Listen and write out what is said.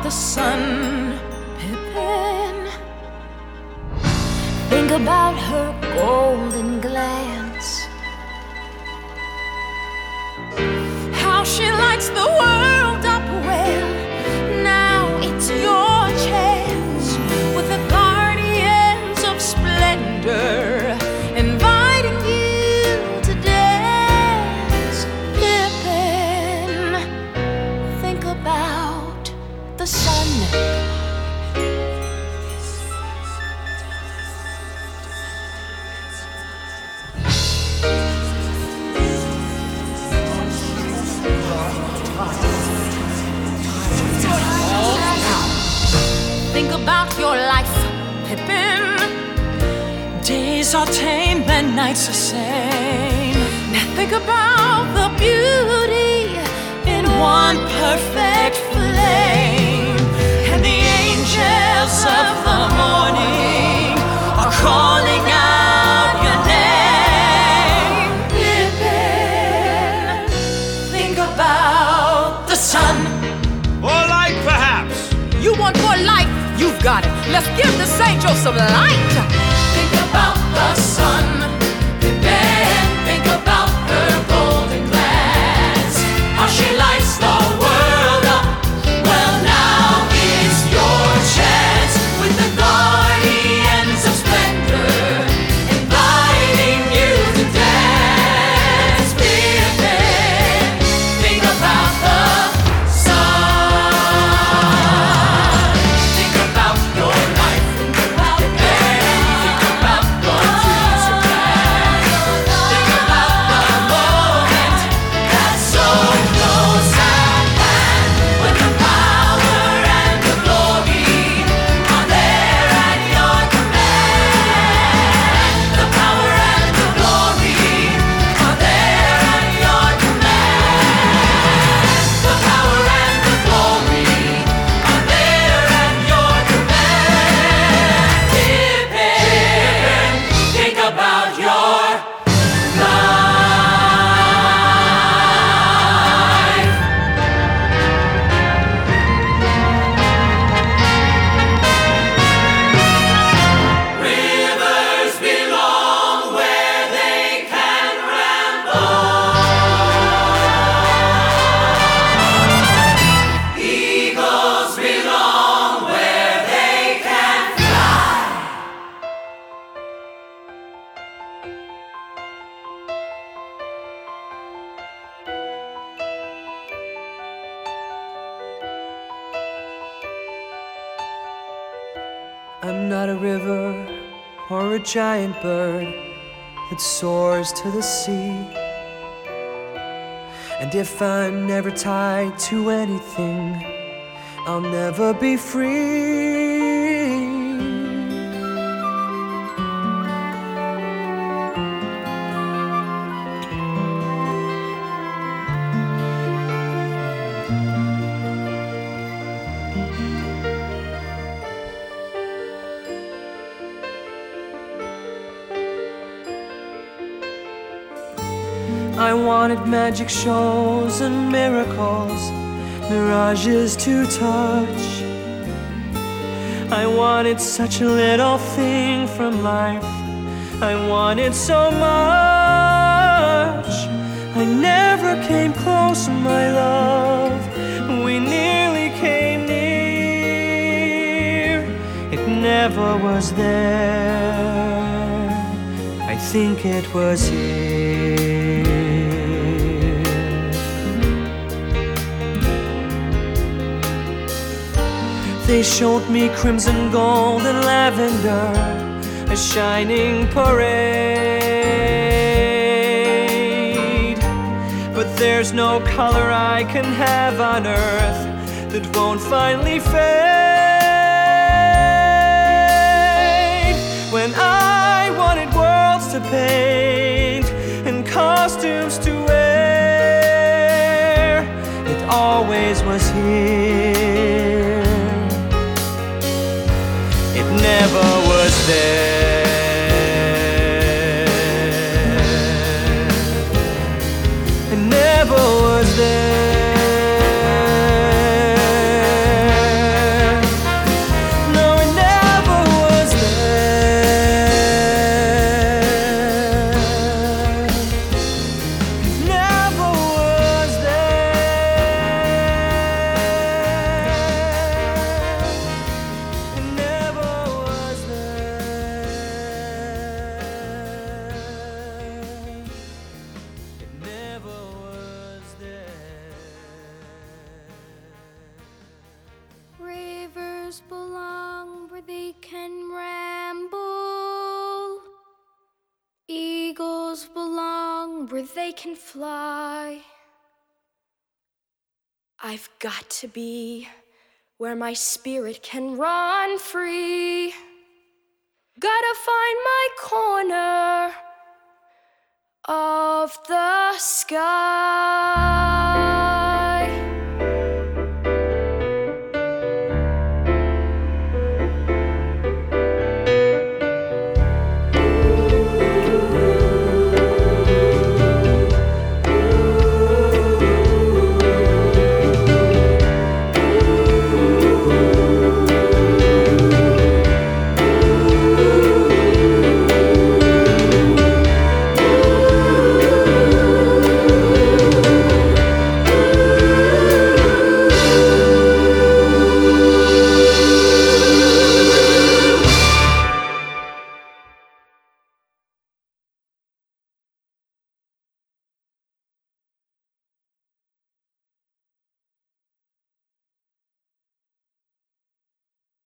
the sun, Pippin. Think about her golden glance, how she lights the world up well. Now it's your chance, with the guardians of splendor inviting you to dance. Pippin, think about the sun. Think about your life, Pippin. Days are tame and nights the same. Now think about the beauty in one perfect flame. And the angels of the morning are calling out your name. Pippin, think about the sun. Or light, perhaps. You want more light? You've got it. Let's give this angel some light. Think about the sun, Pippin. Think about her golden glance, how she lights the world up. Well, now is your chance, with the guardians of splendor inviting you to dance. Pippin, think about the sun. Think about your life, think about Pippin. Think about your future plans. Think about the moment that's so close at hand, when the power and the glory are there at your command. The power and the glory are there at your command. The power and the glory are there at your command. Pippin, think about your life. Rivers belong where they can ramble. Eagles belong where they can fly. I'm not a river or a giant bird that soars to the sea. And if I'm never tied to anything, I'll never be free. I wanted magic shows and miracles, mirages to touch. I wanted such a little thing from life. I wanted so much. I never came close, my love. We nearly came near. It never was there. I think it was here. They showed me crimson, gold, and lavender, a shining parade. But there's no color I can have on earth that won't finally fade. When I wanted worlds to paint and costumes to wear, it always was here. It never was there. It never was there. Feathers belong where they can ramble. Eagles belong where they can fly. I've got to be where my spirit can run free. Gotta find my corner of the sky.